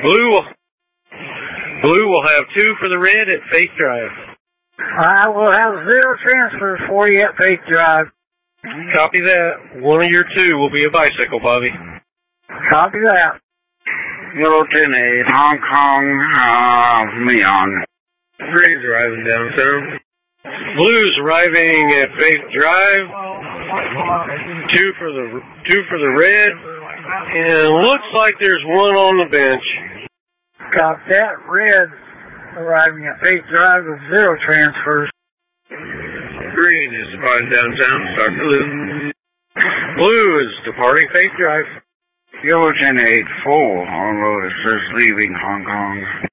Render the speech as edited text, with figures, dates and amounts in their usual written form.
Blue will have 2 for the red at Faith Drive. I will have 0 transfers for you at Faith Drive. Copy that. One of your 2 will be a bicycle, Bobby. Copy that. 010-8, Hong Kong, Leon. Green's arriving downtown. Blue's arriving at Faith Drive. 2 for the red. And looks like there's 1 on the bench. Copy that. Red arriving at Faith Drive with 0 transfers. Green is spotted downtown. Start blue. Blue is departing Faith Drive. 010-8, full on road. It says leaving Hong Kong.